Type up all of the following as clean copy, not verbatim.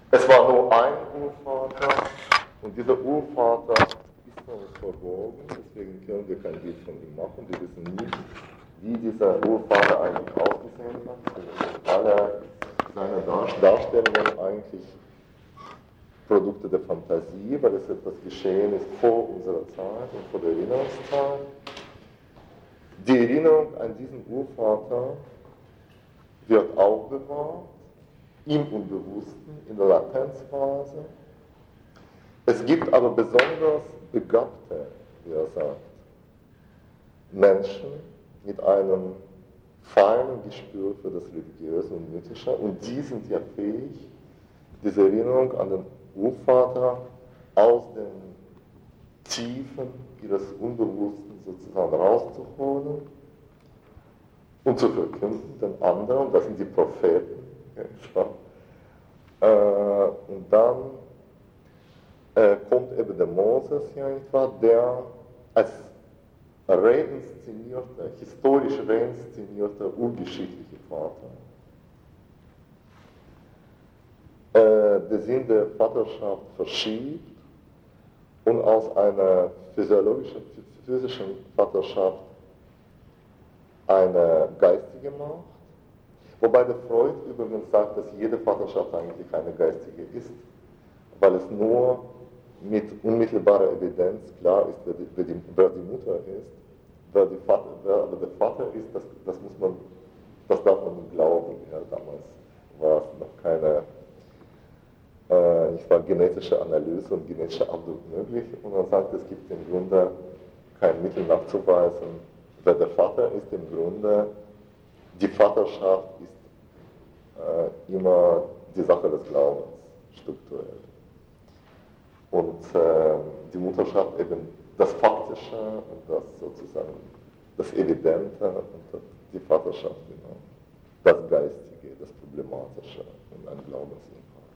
Es war nur ein Urvater und dieser Urvater ist uns verborgen, deswegen können wir kein Bild von ihm machen. Wir wissen nicht, wie dieser Urvater eigentlich ausgesehen hat. Alle seine Darstellungen eigentlich Produkte der Fantasie, weil es etwas geschehen ist vor unserer Zeit und vor der Erinnerungszeit. Die Erinnerung an diesen Urvater wird aufbewahrt, im Unbewussten, in der Latenzphase. Es gibt aber besonders begabte, wie er sagt, Menschen mit einem feinen Gespür für das Religiöse und Mythische und die sind ja fähig, diese Erinnerung an den Urvater aus den Tiefen ihres Unbewussten sozusagen rauszuholen und zu verkünden den anderen, das sind die Propheten. Und dann kommt eben der Moses hier etwa, der als reinszenierter, historisch reinszenierter, urgeschichtlicher Vater der Sinn der Vaterschaft verschiebt und aus einer physischen Vaterschaft eine geistige macht. Wobei der Freud übrigens sagt, dass jede Vaterschaft eigentlich eine geistige ist, weil es nur mit unmittelbarer Evidenz klar ist, wer die Mutter ist. Wer der Vater ist, das darf man nicht glauben. Ja, damals war es noch keine genetische Analyse und genetische Abdruck möglich. Und man sagt, es gibt im Grunde kein Mittel nachzuweisen, wer der Vater ist. Im Grunde, die Vaterschaft ist immer die Sache des Glaubens, strukturell. Und die Mutterschaft eben das Faktische und das sozusagen das Evidente und die Vaterschaft genau, das Geistige, das Problematische und ein Glaubensinhalt.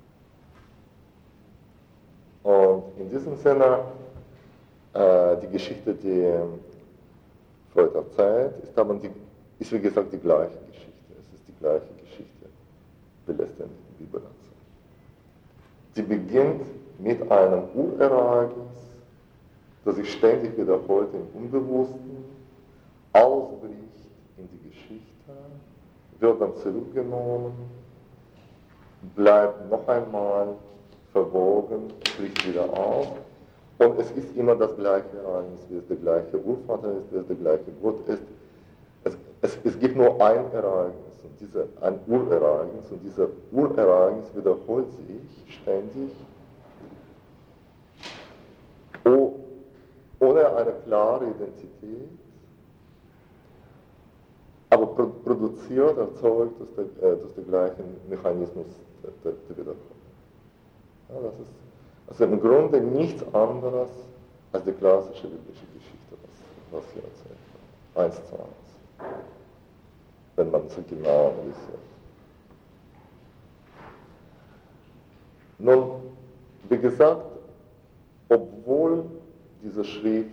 Und in diesem Sinne, die Geschichte, die Freud erzählt, ist wie gesagt die gleiche Geschichte. Es ist die gleiche Geschichte, wie letztendlich die Bibel erzählt. Sie beginnt mit einem Urereignis, das sich ständig wiederholt im Unbewussten, ausbricht in die Geschichte, wird dann zurückgenommen, bleibt noch einmal verborgen, bricht wieder auf. Und es ist immer das gleiche Ereignis, wie es der gleiche Urvater ist, wie es der gleiche Gott ist. Es gibt nur ein Ereignis, ein Urereignis, und dieser Urereignis wiederholt sich ständig, ohne eine klare Identität, aber produziert, erzeugt durch den gleichen Mechanismus der Wiederholung. Ja, das ist also im Grunde nichts anderes als die klassische biblische Geschichte, was hier erzählt wird. 1:1. Wenn man es genau analysiert. Nun, wie gesagt, obwohl diese Schrift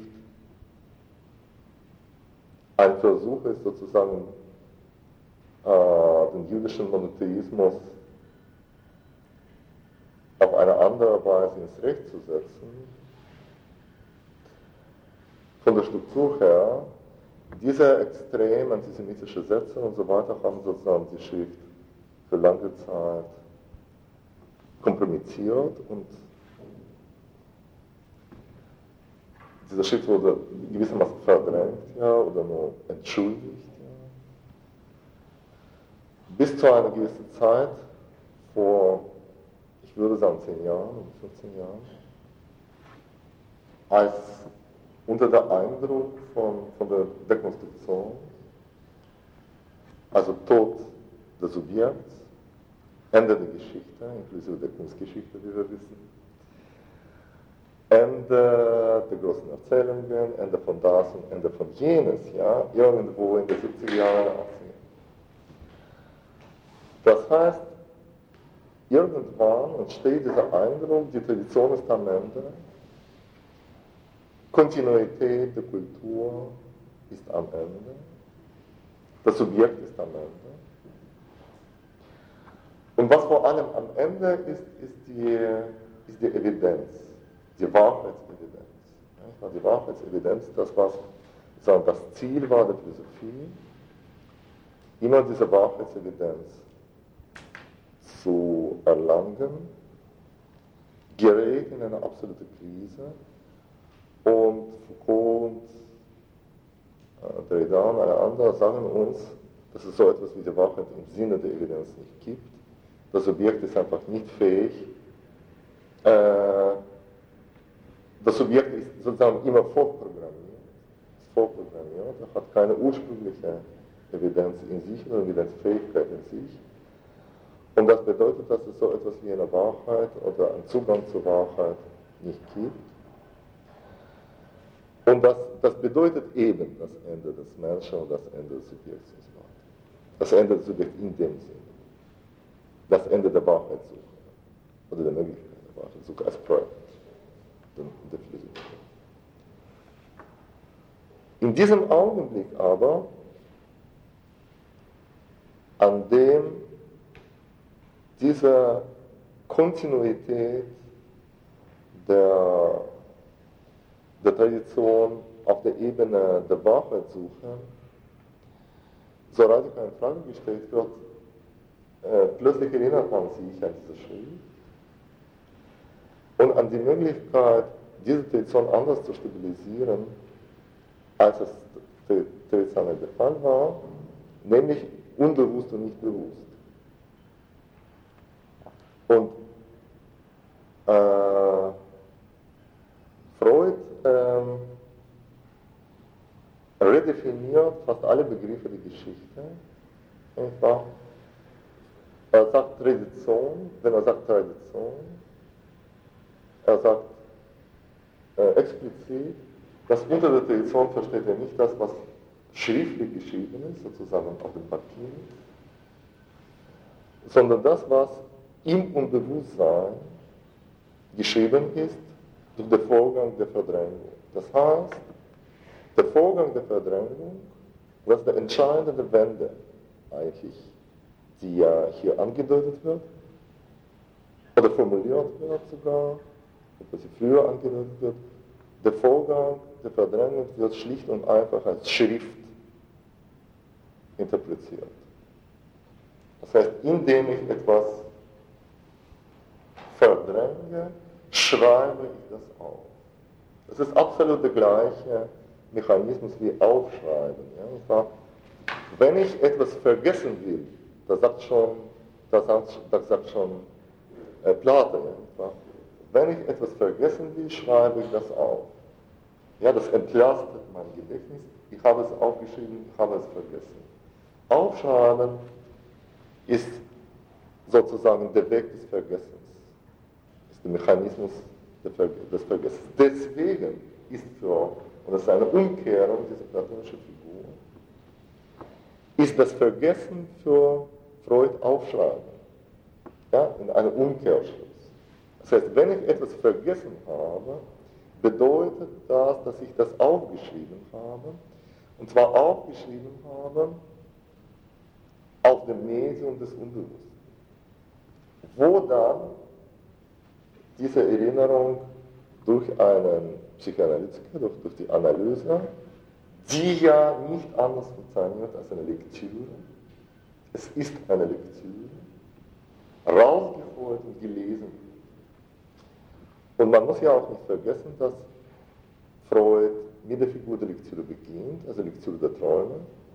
ein Versuch ist, sozusagen den jüdischen Monotheismus auf eine andere Weise ins Recht zu setzen, von der Struktur her, diese extrem antisemitische Sätze und so weiter haben sozusagen die Schrift für lange Zeit kompromittiert und diese Schrift wurde gewissermaßen verdrängt, ja, oder nur entschuldigt. Ja. Bis zu einer gewissen Zeit, vor, ich würde sagen 10 Jahren oder 14 Jahren, als unter der Eindruck von der Dekonstruktion, also Tod des Subjekts, Ende der Geschichte, inklusive der Kunstgeschichte, wie wir wissen, Ende der großen Erzählungen, Ende von das und Ende von jenes, ja, irgendwo in den 70er Jahren, 80er. Das heißt, irgendwann entsteht dieser Eindruck, die Tradition ist am Ende, Kontinuität der Kultur ist am Ende, das Subjekt ist am Ende. Und was vor allem am Ende ist die Evidenz, die Wahrheitsevidenz. Die Wahrheitsevidenz, das was sagen, das Ziel war der Philosophie, immer diese Wahrheitsevidenz zu erlangen, gerät in eine absolute Krise und Foucault und Derrida und alle anderen sagen uns, dass es so etwas wie die Wahrheit im Sinne der Evidenz nicht gibt. Das Subjekt ist einfach nicht fähig, das Subjekt ist sozusagen immer vorprogrammiert, hat keine ursprüngliche Evidenz in sich oder Evidenzfähigkeit in sich. Und das bedeutet, dass es so etwas wie eine Wahrheit oder einen Zugang zur Wahrheit nicht gibt. Und das bedeutet eben das Ende des Menschen und das Ende des Subjekts und so weiter. Das Ende des Subjekts in dem Sinne. Das Ende der Wahrheitssuche. Oder der Möglichkeit der Wahrheitssuche als Projekt der Philosophie. In diesem Augenblick aber, an dem diese Kontinuität der Tradition auf der Ebene der Wahrheitssuche so radikal in Frage gestellt wird, plötzlich erinnert man sich an diese Schrift und an die Möglichkeit, diese Tradition anders zu stabilisieren, als es traditionell der Fall war, nämlich unbewusst und nicht bewusst. Und Freud redefiniert fast alle Begriffe der Geschichte. Einfach. Er sagt Tradition, wenn er sagt Tradition, er sagt explizit, dass unter der Tradition versteht er nicht das, was schriftlich geschrieben ist, sozusagen auf dem Papier, sondern das, was im Unbewusstsein geschrieben ist, durch den Vorgang der Verdrängung. Das heißt, der Vorgang der Verdrängung, das ist der entscheidende Wende eigentlich, die ja hier angedeutet wird, oder formuliert wird sogar, was sie früher angedeutet wird, der Vorgang der Verdrängung wird schlicht und einfach als Schrift interpretiert. Das heißt, indem ich etwas verdränge, schreibe ich das auf. Das ist absolut der gleiche Mechanismus wie Aufschreiben. Ja? Wenn ich etwas vergessen will, das sagt schon Platon. Ja? Wenn ich etwas vergessen will, schreibe ich das auf. Ja, das entlastet mein Gedächtnis. Ich habe es aufgeschrieben, ich habe es vergessen. Aufschreiben ist sozusagen der Weg des Vergessens. Ist der Mechanismus des Vergessens. Deswegen ist und das ist eine Umkehrung dieser platonischen Figur, ist das Vergessen für Freud Aufschreiben. Ja, in einem Umkehrschluss. Das heißt, wenn ich etwas vergessen habe, bedeutet das, dass ich das aufgeschrieben habe, und zwar aufgeschrieben habe auf dem Medium des Unbewussten, wo dann diese Erinnerung durch einen Psychoanalytiker, durch die Analyse, die ja nicht anders funktioniert als eine Lektüre, es ist eine Lektüre, rausgeholt und gelesen. Und man muss ja auch nicht vergessen, dass Freud mit der Figur der Lektüre beginnt, also Lektüre der Träume.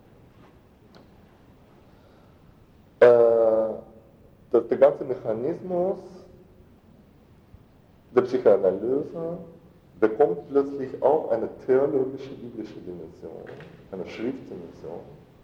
Der ganze Mechanismus der Psychoanalyse bekommt plötzlich auch eine theologische, biblische Dimension, eine Schriftdimension.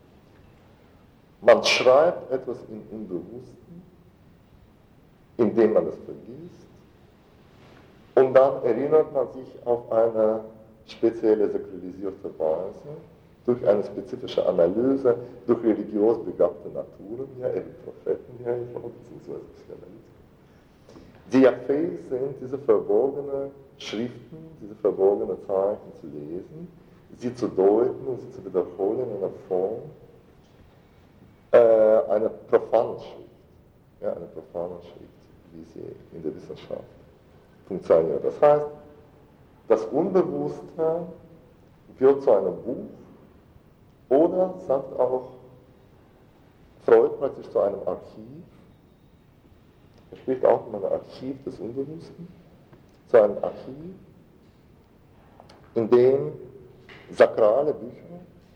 Man schreibt etwas im Unbewussten, indem man es vergisst, und dann erinnert man sich auf eine spezielle sakralisierte Weise, durch eine spezifische Analyse, durch religiös begabte Naturen, ja, eben Propheten, ja, beziehungsweise Psychoanalytiker, die ja fähig sind, diese verborgenen Schriften, diese verborgenen Zeichen zu lesen, sie zu deuten und sie zu wiederholen in einer Form, eine profane Schrift. Ja, eine profane Schrift. wie sie in der Wissenschaft funktioniert. Das heißt, das Unbewusste wird zu einem Buch oder, sagt auch Freud, praktisch zu einem Archiv. Er spricht auch von einem Archiv des Unbewussten, zu einem Archiv, in dem sakrale Bücher,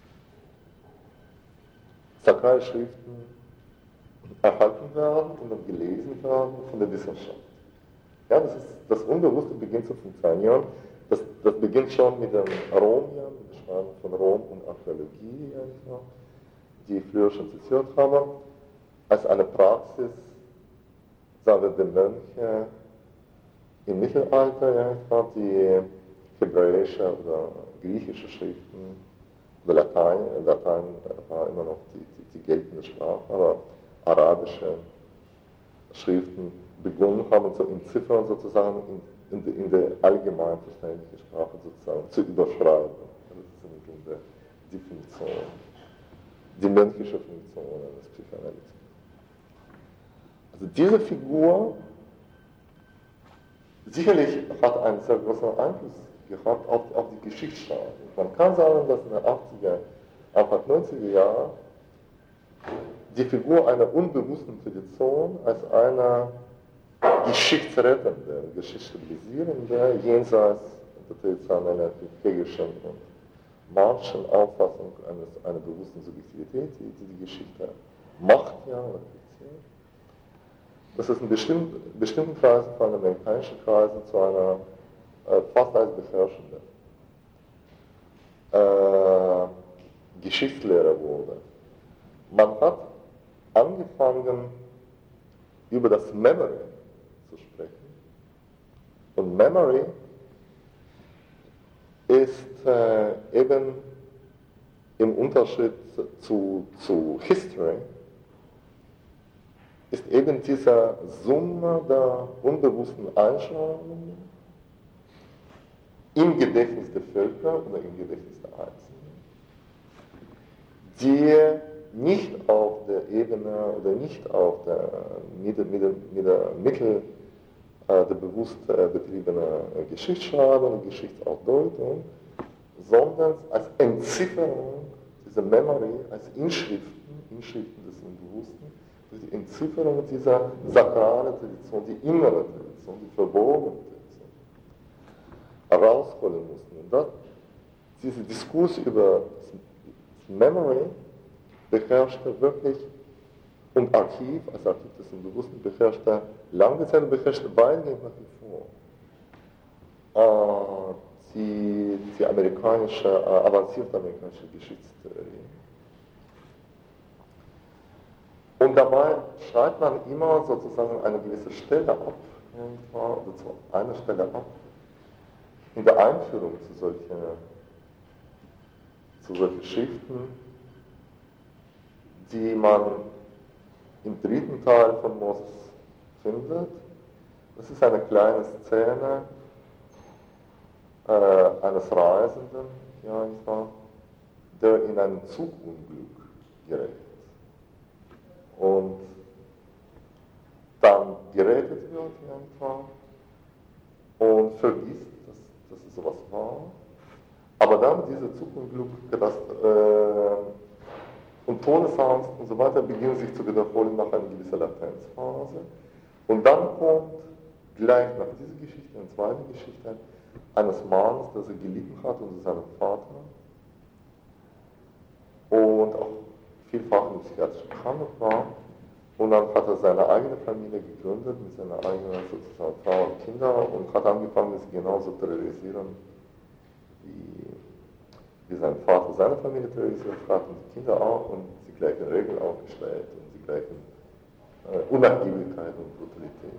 sakrale Schriften erhalten werden und dann gelesen werden von der Wissenschaft. Ja, das Unbewusste beginnt zu funktionieren. Das beginnt schon mit dem Romian, mit der Schreibung von Rom und Archäologie, die ich früher schon zitiert habe, als eine Praxis, sagen wir, der Mönche im Mittelalter, die hebräische oder griechische Schriften, oder Latein war immer noch die geltende Sprache, aber arabische Schriften begonnen haben zu entziffern, sozusagen in der allgemein verständlichen Sprache sozusagen zu überschreiben. Das ist im Grunde die Funktion, die mönchische Funktion eines Psychoanalytikers. Also diese Figur sicherlich hat einen sehr großen Einfluss gehabt auf die Geschichtsschreibung. Man kann sagen, dass in den 80er, Anfang 90er Jahren die Figur einer unbewussten Tradition als einer geschichtsrettenden, geschichtsstabilisierenden, jenseits der traditionellen hegelischen und Marxischen Auffassung einer bewussten Subjektivität, die Geschichte macht, ja, oder fixiert. Das ist in bestimmten Kreisen, vor allem amerikanischen Kreisen, zu einer fast als beherrschende Geschichtslehre wurde. Man hat angefangen, über das Memory zu sprechen. Und Memory ist eben im Unterschied zu History, ist eben diese Summe der unbewussten Einschränkungen im Gedächtnis der Völker oder im Gedächtnis der Einzelnen, die nicht auf der Ebene oder nicht auf der Mittel der bewusst betriebenen Geschichtsschreibung und Geschichtsausdeutung, sondern als Entzifferung dieser Memory, als Inschriften des Unbewussten, durch die Entzifferung dieser sakralen Tradition, die innere Tradition, die verborgene Tradition, herausholen mussten. Und dieser Diskurs über das Memory beherrschte wirklich, und Archiv, als Archiv des Unbewussten, beherrschte lange Zeit und beherrschte weitgehend nach wie vor die avancierte amerikanische Geschichtstheorie. Und dabei schreibt man immer sozusagen eine gewisse Stelle ab, oder zu einer Stelle ab, in der Einführung zu solchen Schriften, die man im dritten Teil von Moses findet. Das ist eine kleine Szene eines Reisenden, der in einem Zugunglück gerät. Und dann gerettet wird und vergisst, dass es sowas war. Aber dann dieser Zugunglück, und Todesangst und so weiter beginnen sich zu wiederholen nach einer gewissen Latenzphase. Und dann kommt gleich nach dieser Geschichte eine zweite Geschichte eines Mannes, das er gelitten hat unter seinem Vater und auch vielfach in psychiatrischen Behandlung war. Und dann hat er seine eigene Familie gegründet mit seiner eigenen sozusagen Frau und Kinder und hat angefangen, sie genauso zu terrorisieren, wie sein Vater seine Familie terrorisiert hat und die Kinder auch und die gleichen Regeln aufgestellt und die gleichen Unnachgiebigkeit und Brutalität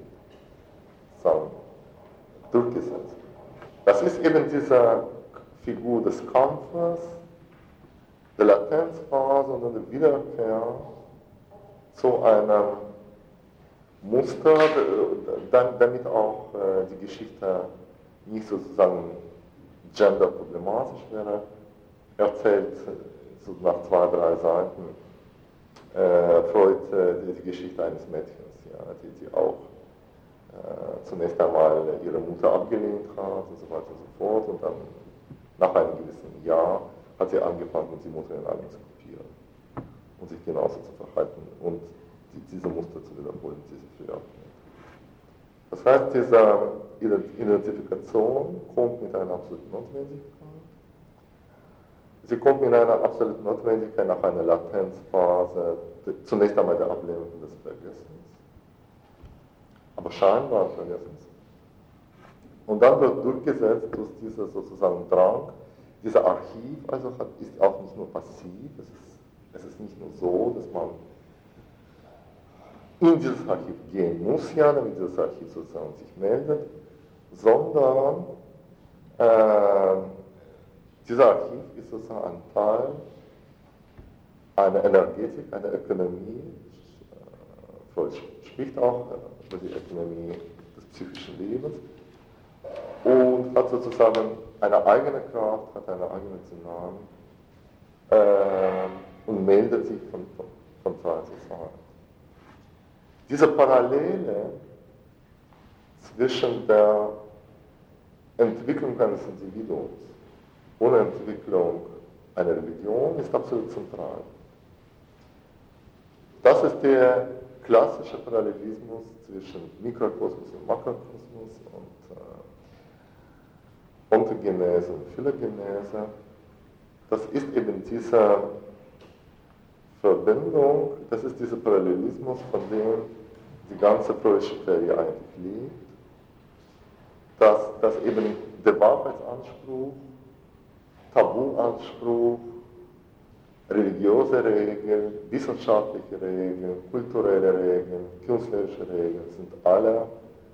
durchgesetzt. Das ist eben diese Figur des Kampfes, der Latenzphase und der Wiederkehr zu einem Muster, damit auch die Geschichte nicht sozusagen genderproblematisch wäre, erzählt so nach 2-3 Seiten Freud die Geschichte eines Mädchens, die auch zunächst einmal ihre Mutter abgelehnt hat und so weiter und so fort. Und dann nach einem gewissen Jahr hat sie angefangen, die Mutter in allem zu kopieren und sich genauso zu verhalten und diese Muster zu wiederholen, die sie früher abgelehnt hat. Das heißt, diese Identifikation kommt mit einer absoluten Notwendigkeit. Sie kommt mit einer absoluten Notwendigkeit nach einer Latenzphase, zunächst einmal der Ablehnung des Vergessens, aber scheinbar Vergessens. Und dann wird durchgesetzt durch dieser sozusagen Drang. Dieser Archiv also ist auch nicht nur passiv, es ist nicht nur so, dass man in dieses Archiv gehen muss, ja, damit dieses Archiv sozusagen sich meldet, sondern dieser Archiv ist sozusagen ein Teil einer Energetik, einer Ökonomie. Freud spricht auch über die Ökonomie des psychischen Lebens und hat sozusagen eine eigene Kraft, hat eine eigene Dynamik und meldet sich von Zeit zu Zeit. Diese Parallele zwischen der Entwicklung eines Individuums ohne Entwicklung einer Religion ist absolut zentral. Das ist der klassische Parallelismus zwischen Mikrokosmos und Makrokosmos und Ontogenese und Phylogenese. Das ist eben diese Verbindung, das ist dieser Parallelismus, von dem die ganze freudische Theorie eigentlich lebt, dass eben der Wahrheitsanspruch, Tabuanspruch, religiöse Regeln, wissenschaftliche Regeln, kulturelle Regeln, künstlerische Regeln sind alle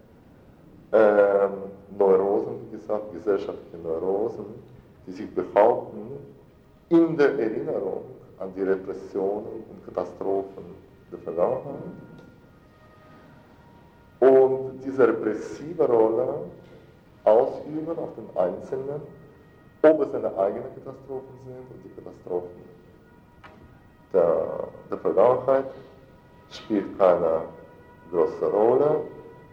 Neurosen, wie gesagt, gesellschaftliche Neurosen, die sich behaupten in der Erinnerung an die Repressionen und Katastrophen der Vergangenheit. Und diese repressive Rolle ausüben auf den Einzelnen, ob es seine eigenen Katastrophen sind und die Katastrophen der Vergangenheit, spielt keine große Rolle.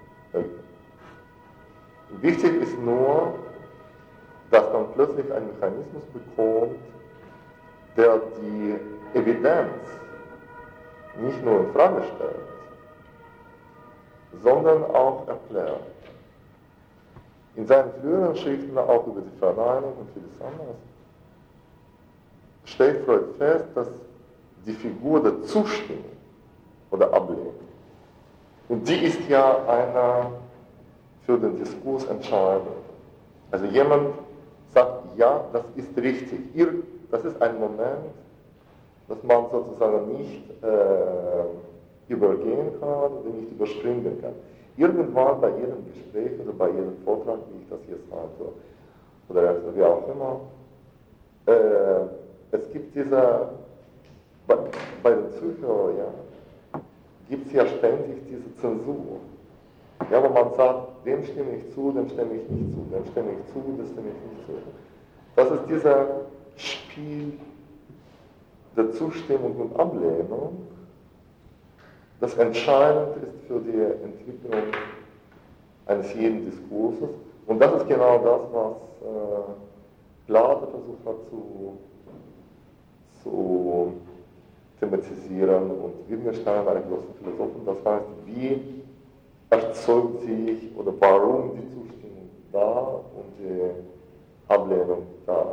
Wichtig ist nur, dass man plötzlich einen Mechanismus bekommt, der die Evidenz nicht nur in Frage stellt, sondern auch erklärt. In seinen früheren Schriften, auch über die Verneinung und vieles anderes, stellt Freud fest, dass die Figur der Zustimmung oder Ablehnung, und die ist ja eine für den Diskurs entscheidend. Also jemand sagt, ja, das ist richtig. Das ist ein Moment, das man sozusagen nicht übergehen kann oder nicht überspringen kann. Irgendwann bei jedem Gespräch oder bei jedem Vortrag, wie ich das jetzt halte, oder wie auch immer, es gibt bei den Zuhörern, ja, gibt es ja ständig diese Zensur. Ja, wo man sagt, dem stimme ich zu, dem stimme ich nicht zu, dem stimme ich zu, dem stimme ich nicht zu. Das ist dieser Spiel der Zustimmung und Ablehnung, das entscheidend ist für die Entwicklung eines jeden Diskurses. Und das ist genau das, was Plato versucht hat zu thematisieren und Wittgenstein, einen großen Philosophen. Das heißt, wie erzeugt sich oder warum die Zustimmung da und die Ablehnung da.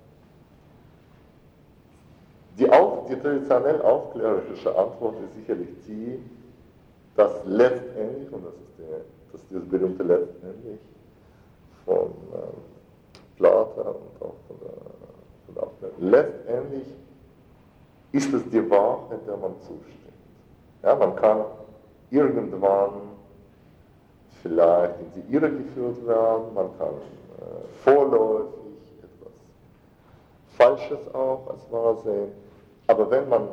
Die traditionell aufklärerische Antwort ist sicherlich die, dass letztendlich, und das ist das berühmte letztendlich von Plato und auch von der Aufklärung, letztendlich ist es die Wahrheit, der man zustimmt. Ja, man kann irgendwann vielleicht in die Irre geführt werden, man kann vorläufig etwas Falsches auch als wahr sehen, aber wenn man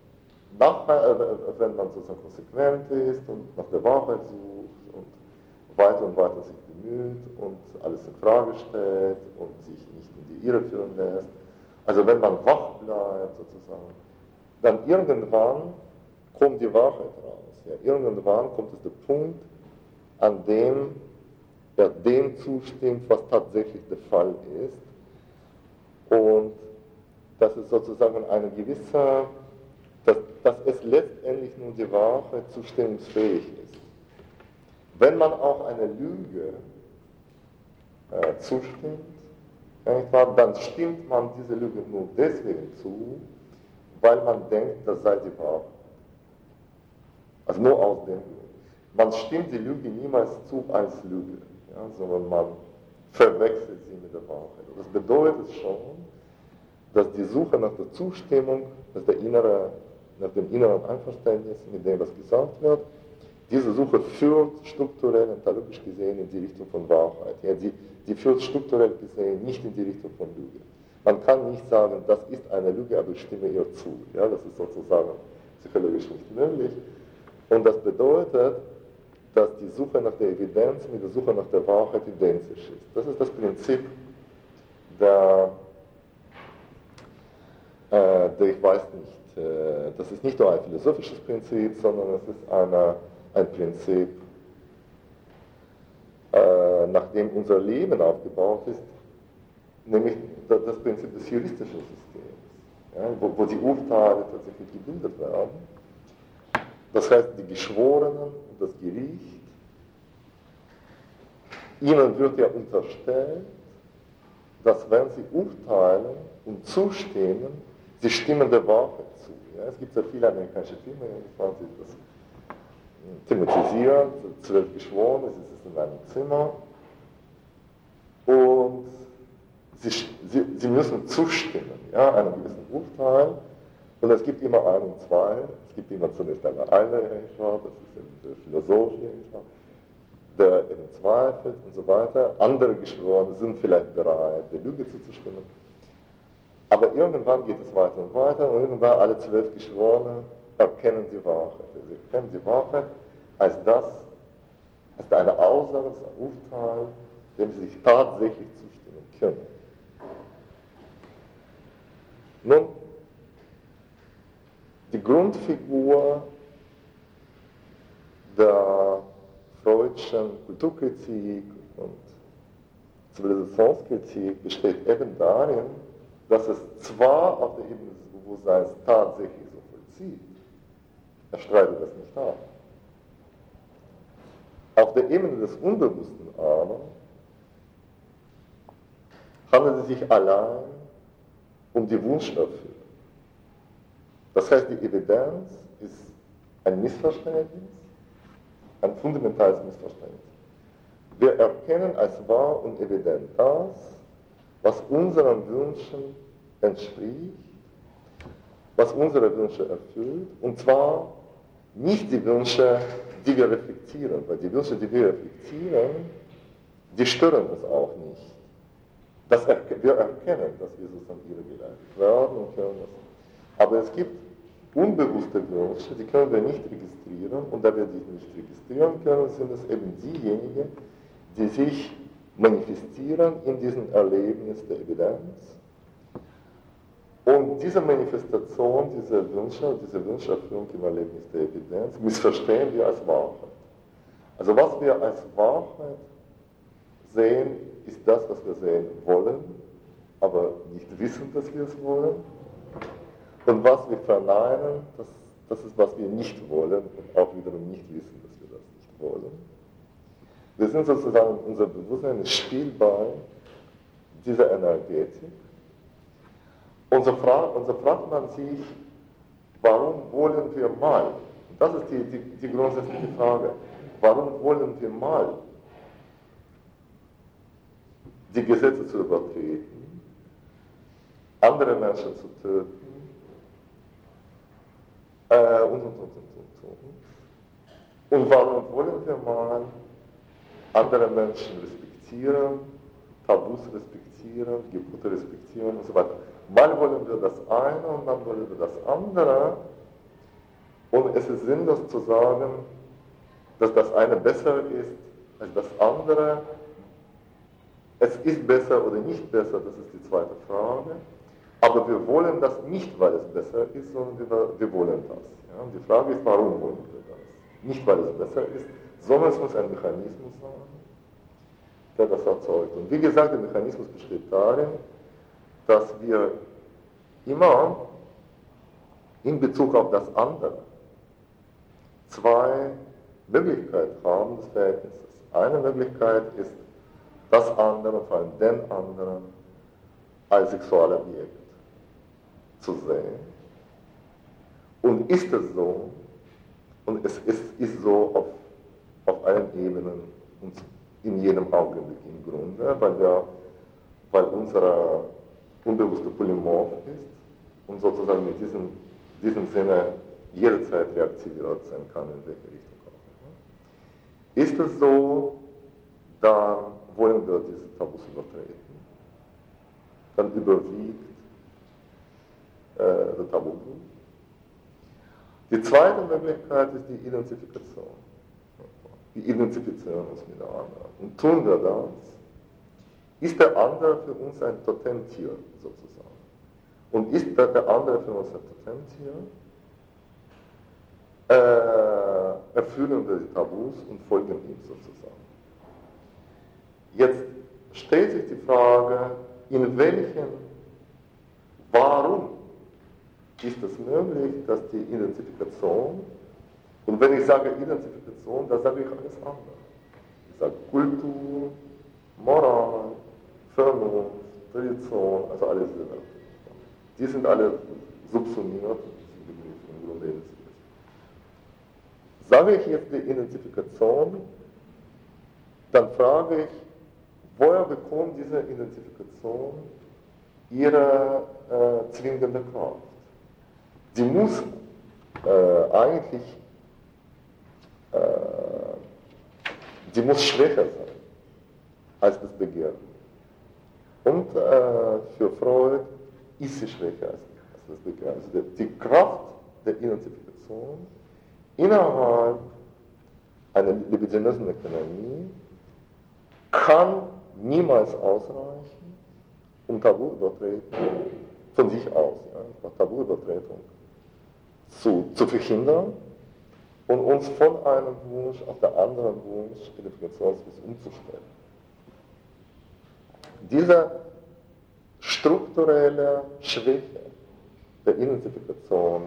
sozusagen konsequent ist und nach der Wahrheit sucht und weiter sich bemüht und alles in Frage stellt und sich nicht in die Irre führen lässt, also wenn man wach bleibt sozusagen, dann irgendwann kommt die Wahrheit raus. Ja, irgendwann kommt es der Punkt, an dem er dem zustimmt, was tatsächlich der Fall ist. Und dass es sozusagen eine gewisse, dass es letztendlich nur die Wahrheit zustimmungsfähig ist. Wenn man auch eine Lüge zustimmt, dann stimmt man diese Lüge nur deswegen zu, weil man denkt, das sei die Wahrheit. Also nur aus dem Grund. Man stimmt die Lüge niemals zu als Lüge, ja, sondern man verwechselt sie mit der Wahrheit. Und das bedeutet schon, dass die Suche nach der Zustimmung, nach dem inneren Einverständnis mit dem, was gesagt wird, diese Suche führt strukturell und logisch gesehen in die Richtung von Wahrheit. Ja, die führt strukturell gesehen nicht in die Richtung von Lüge. Man kann nicht sagen, das ist eine Lüge, aber ich stimme ihr zu. Ja, das ist sozusagen psychologisch nicht möglich. Und das bedeutet, dass die Suche nach der Evidenz mit der Suche nach der Wahrheit identisch ist. Das ist das Prinzip ich weiß nicht, das ist nicht nur ein philosophisches Prinzip, sondern es ist ein Prinzip, nach dem unser Leben aufgebaut ist, nämlich das Prinzip des juristischen Systems, ja, wo die Urteile tatsächlich gebildet werden. Das heißt, die Geschworenen und das Gericht, ihnen wird ja unterstellt, dass wenn sie urteilen und zustimmen, sie stimmen der Wahrheit zu. Ja, es gibt sehr viele amerikanische Filme, die das thematisieren, 12 Geschworene, sie sitzen in einem Zimmer und sie müssen zustimmen, ja, einem gewissen Urteil. Und es gibt immer ein und zwei. Es gibt immer zunächst eine Richter, das ist der philosophische Richter, der eben zweifelt und so weiter. Andere Geschworene sind vielleicht bereit, der Lüge zuzustimmen. Aber irgendwann geht es weiter und weiter und irgendwann alle 12 Geschworene erkennen die Wahrheit. Sie erkennen die Wahrheit als eine Aussage, als ein Urteil, dem sie sich tatsächlich zustimmen können. Nun, die Grundfigur der freudschen Kulturkritik und Zivilisationskritik besteht eben darin, dass es zwar auf der Ebene des Bewusstseins tatsächlich so vollzieht, er streitet das nicht ab, auf der Ebene des Unbewussten aber handelt es sich allein um die Wunscherfüllung. Das heißt, die Evidenz ist ein Missverständnis, ein fundamentales Missverständnis. Wir erkennen als wahr und evident das, was unseren Wünschen entspricht, was unsere Wünsche erfüllt, und zwar nicht die Wünsche, die wir reflektieren, weil die Wünsche, die wir reflektieren, die stören uns auch nicht. Wir erkennen, dass wir sozusagen irregeleitet werden und können das. Aber es gibt unbewusste Wünsche, die können wir nicht registrieren, und da wir die nicht registrieren können, sind es eben diejenigen, die sich manifestieren in diesem Erlebnis der Evidenz. Und diese Manifestation, diese Wünscherfüllung im Erlebnis der Evidenz, missverstehen wir als Wahrheit. Also was wir als Wahrheit sehen, ist das, was wir sehen wollen, aber nicht wissen, dass wir es wollen. Und was wir verneinen, das ist, was wir nicht wollen und auch wiederum nicht wissen, dass wir das nicht wollen. Wir sind sozusagen, unser Bewusstsein ist Spielball dieser Energetik. Und so fragt man sich, warum wollen wir mal? Und das ist die grundsätzliche Frage. Warum wollen wir mal die Gesetze zu übertreten, andere Menschen zu töten, und warum wollen wir mal andere Menschen respektieren, Tabus respektieren, Gebote respektieren und so weiter. Mal wollen wir das eine und dann wollen wir das andere. Und es ist sinnlos zu sagen, dass das eine besser ist als das andere. Es ist besser oder nicht besser, das ist die zweite Frage. Aber wir wollen das nicht, weil es besser ist, sondern wir wollen das. Ja? Und die Frage ist, warum wollen wir das? Nicht, weil es besser ist, sondern es muss ein Mechanismus sein, der das erzeugt. Und wie gesagt, der Mechanismus besteht darin, dass wir immer in Bezug auf das andere zwei Möglichkeiten haben des Verhältnisses. Eine Möglichkeit ist, das andere, vor allem den anderen, als Sexualobjekt zu sehen. Und ist es so, und es ist so auf allen Ebenen und in jedem Augenblick im Grunde, weil unser Unbewusste polymorph ist und sozusagen mit diesem Sinne jederzeit reaktiviert sein kann, in welche Richtung auch. Ist es so, dann wollen wir diese Tabus übertreten. Dann überwiegt der Tabu. Die zweite Möglichkeit ist die Identifikation. Wir identifizieren uns mit der anderen. Und tun wir das, ist der andere für uns ein Totemtier sozusagen. Und ist der andere für uns ein Totemtier, erfüllen wir die Tabus und folgen ihm sozusagen. Jetzt stellt sich die Frage, warum ist es möglich, dass die Identifikation, und wenn ich sage Identifikation, dann sage ich alles andere. Ich sage Kultur, Moral, Vernunft, Tradition, also alles diese Welt. Die sind alle subsumiert, im Grunde ist es. Sage ich jetzt die Identifikation, dann frage ich, woher bekommt diese Identifikation ihre zwingende Kraft? Sie muss eigentlich sie muss schwächer sein als das Begehren. Und für Freud ist sie schwächer als das Begehren. Also die Kraft der Identifikation innerhalb einer libidinösen Ökonomie kann niemals ausreichen, um Tabuübertretung von sich aus, Tabuübertretung zu verhindern und uns von einem Wunsch auf den anderen Wunsch, Identifikationswunsch, umzustellen. Diese strukturelle Schwäche der Identifikation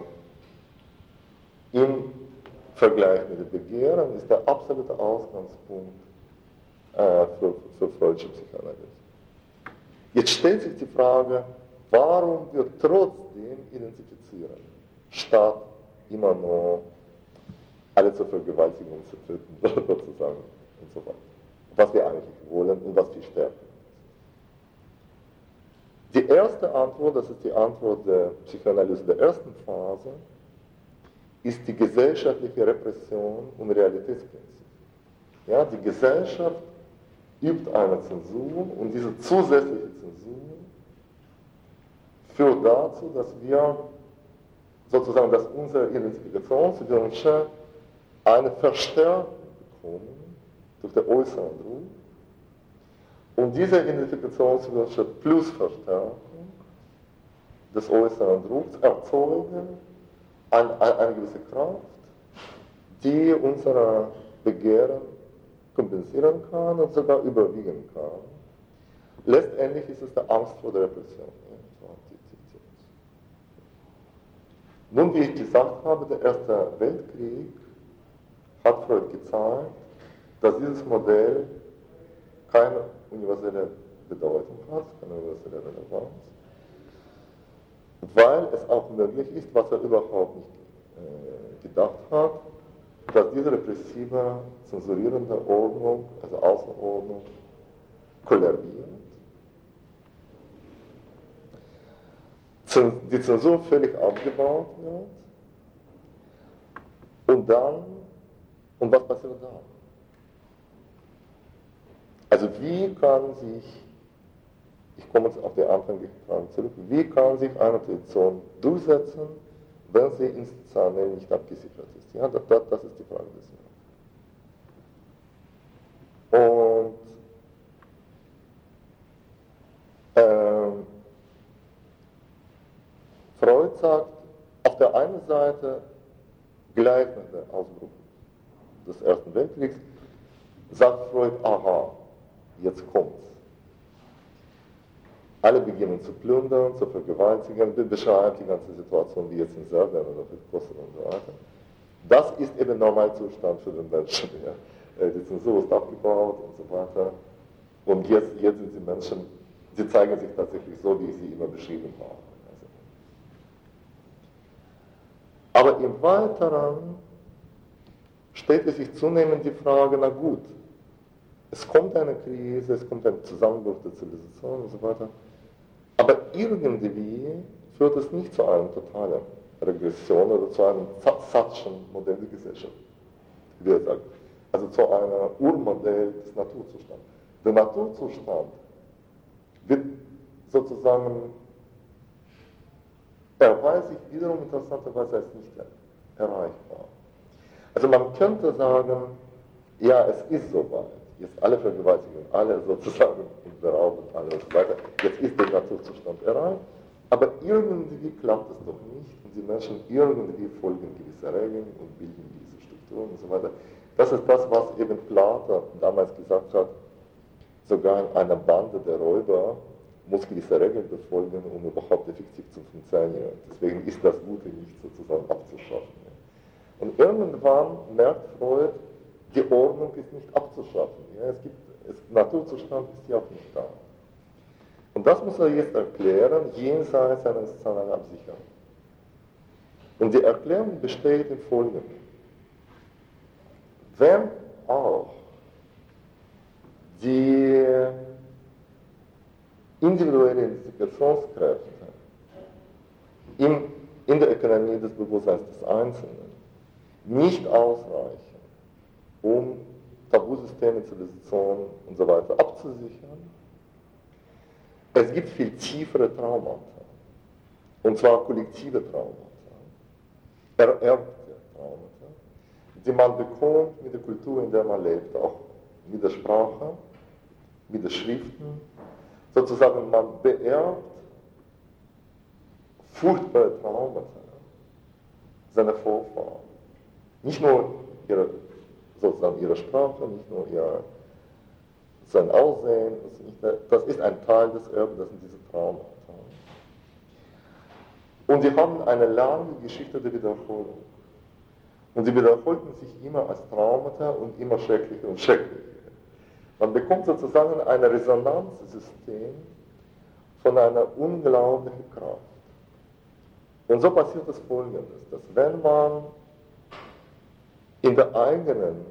im Vergleich mit dem Begehren ist der absolute Ausgangspunkt für Freudsche Psychoanalyse. Jetzt stellt sich die Frage, warum wir trotzdem identifizieren, statt immer nur alle zur Vergewaltigung zu töten, sozusagen, und so weiter. Was wir eigentlich wollen und was wir stärken. Die erste Antwort, das ist die Antwort der Psychoanalyse der ersten Phase, ist die gesellschaftliche Repression und Realitätsprinzip. Ja, die Gesellschaft übt eine Zensur und diese zusätzliche Zensur führt dazu, dass wir sozusagen, dass unsere Identifikationswünsche eine Verstärkung bekommen durch den äußeren Druck. Und diese Identifikationswünsche plus Verstärkung des äußeren Drucks erzeugen eine gewisse Kraft, die unser Begehren kompensieren kann und sogar überwiegen kann. Letztendlich ist es die Angst vor der Repression. Nun, wie ich gesagt habe, der Erste Weltkrieg hat Freud gezeigt, dass dieses Modell keine universelle Bedeutung hat, keine universelle Relevanz, weil es auch möglich ist, was er überhaupt nicht gedacht hat, dass diese repressive, zensurierende Ordnung, also Außenordnung, kollabiert, die Zensur völlig abgebaut wird und was passiert dann? Also wie kann sich, ich komme jetzt auf die anfängliche Frage zurück, wie kann sich eine Tradition durchsetzen, wenn sie institutionell nicht abgesichert ist? Ja, das ist die Frage des Jahres. Und Freud sagt, auf der einen Seite gleich nach der Ausbruch des Ersten Weltkriegs, sagt Freud, aha, jetzt kommt's. Alle beginnen zu plündern, zu vergewaltigen, beschreibt die ganze Situation wie jetzt in Serbien oder Kosovo und so weiter. Das ist eben Normalzustand für den Menschen. Ja. Die Zensur ist abgebaut und so weiter. Und jetzt sind die Menschen, sie zeigen sich tatsächlich so, wie ich sie immer beschrieben habe. Aber im Weiteren stellt es sich zunehmend die Frage, na gut, es kommt eine Krise, es kommt ein Zusammenbruch der Zivilisation und so weiter, aber irgendwie führt es nicht zu einer totalen Regression oder zu einem Thatschen Modell der Gesellschaft, wie er sagt. Also zu einem Urmodell des Naturzustands. Der Naturzustand wird sozusagen, erweist sich wiederum interessanterweise als nicht erreichbar. Also man könnte sagen, ja, es ist soweit. Jetzt alle Vergewaltigungen, alle sozusagen berauben, alle und so weiter. Jetzt ist der Naturzustand erreicht, aber irgendwie klappt es doch nicht und die Menschen irgendwie folgen gewisse Regeln und bilden diese Strukturen und so weiter. Das ist das, was eben Platon damals gesagt hat, sogar in einer Bande der Räuber muss gewisse Regeln befolgen, um überhaupt effektiv zu funktionieren. Deswegen ist das Gute nicht sozusagen abzuschaffen. Und irgendwann merkt Freud, die Ordnung ist nicht abzuschaffen. Ja, Naturzustand ist ja auch nicht da. Und das muss er jetzt erklären, jenseits einer sozialen Absicherung. Und die Erklärung besteht in Folgendem. Wenn auch die individuellen Identifikationskräfte in der Ökonomie des Bewusstseins des Einzelnen nicht ausreichen, um Tabusysteme, Zivilisationen und so weiter abzusichern. Es gibt viel tiefere Traumata, und zwar kollektive Traumata, ererbte Traumata, die man bekommt mit der Kultur, in der man lebt, auch mit der Sprache, mit den Schriften. Sozusagen, man beerbt furchtbare Traumata seiner Vorfahren. Nicht nur ihre Sprache, nicht nur sein Aussehen, das ist ein Teil des Erbes, das sind diese Traumata. Und die haben eine lange Geschichte der Wiederholung. Und sie wiederholten sich immer als Traumata und immer schrecklicher und schrecklicher. Man bekommt sozusagen ein Resonanzsystem von einer unglaublichen Kraft. Und so passiert es Folgendes, dass wenn man in der eigenen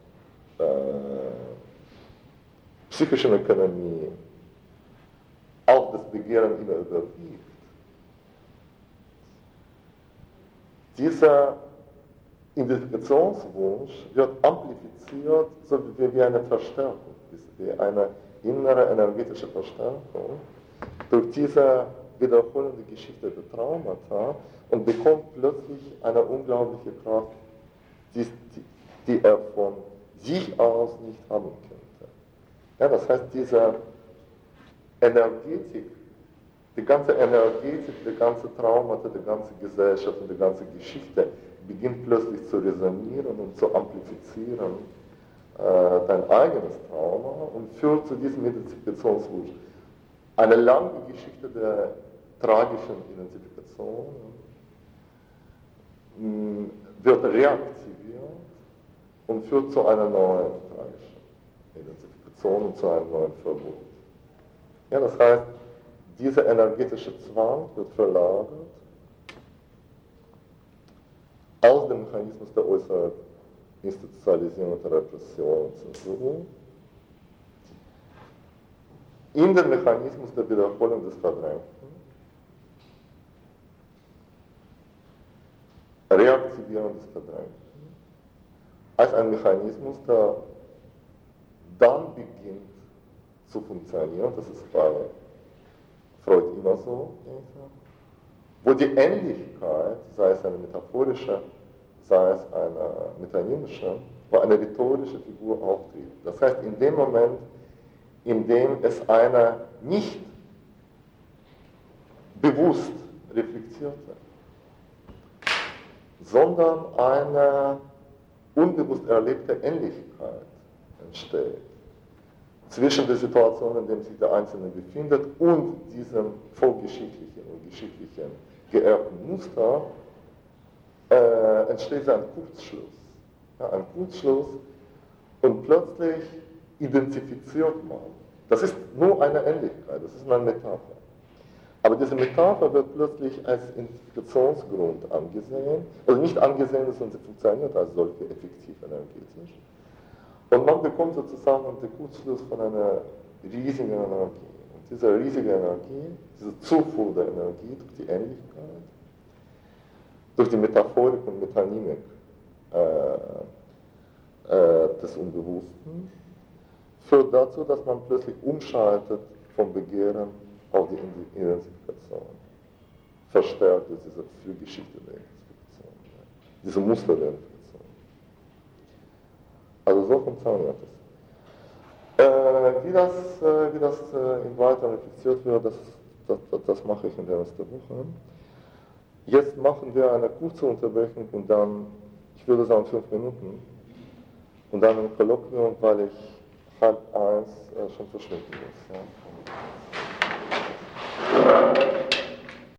psychischen Ökonomie auch das Begehren immer überwiegt, dieser Identifikationswunsch wird amplifiziert, so wie eine Verstärkung, wie eine innere energetische Verstärkung durch diese wiederholende Geschichte der Traumata und bekommt plötzlich eine unglaubliche Kraft, die er von sich aus nicht haben könnte. Ja, das heißt, diese Energetik, die ganze Energetik, die ganze Traumata, die ganze Gesellschaft und die ganze Geschichte beginnt plötzlich zu resonieren und zu amplifizieren, dein eigenes Trauma und führt zu diesem Identifikationswunsch. Eine lange Geschichte der tragischen Identifikation wird reaktiviert und führt zu einer neuen tragischen Identifikation und zu einem neuen Verbund. Ja, das heißt, dieser energetische Zwang wird verlagert aus dem Mechanismus der äußeren Institutionalisierung der Repression und Zensur in den Mechanismus der Wiederholung des Verdrängten, Reaktivierung des Verdrängten, als ein Mechanismus, der dann beginnt zu funktionieren, das ist bei Freud immer so, wo die Ähnlichkeit, sei es eine metaphorische, sei es eine metonymische, wo eine rhetorische Figur auftritt. Das heißt, in dem Moment, in dem es eine nicht bewusst reflektierte, sondern eine unbewusst erlebte Ähnlichkeit entsteht zwischen der Situation, in der sich der Einzelne befindet, und diesem vorgeschichtlichen und geschichtlichen geerbten Muster, entsteht ein Kurzschluss. Ja, ein Kurzschluss, und plötzlich identifiziert man. Das ist nur eine Ähnlichkeit, das ist eine Metapher. Aber diese Metapher wird plötzlich als Identifikationsgrund angesehen, also nicht angesehen, sondern sie funktioniert als solche effektiv energetisch. Und man bekommt sozusagen den Kurzschluss von einer riesigen Energie. Und diese riesige Energie, diese Zufuhr der Energie durch die Ähnlichkeit, durch die Metaphorik und Metanimik des Unbewussten, führt dazu, dass man plötzlich umschaltet vom Begehren auf die Identifikation. Verstärkt ist diese Frühgeschichte der Identifikation, diese Muster der Identifikation. Also so funktioniert es. Wie das im Weiteren reflektiert wird, das mache ich in der nächsten Woche. Jetzt machen wir eine kurze Unterbrechung und dann, ich würde sagen 5 Minuten, und dann ein Kolloquium, weil ich 12:30 schon verschwinden muss. Ja.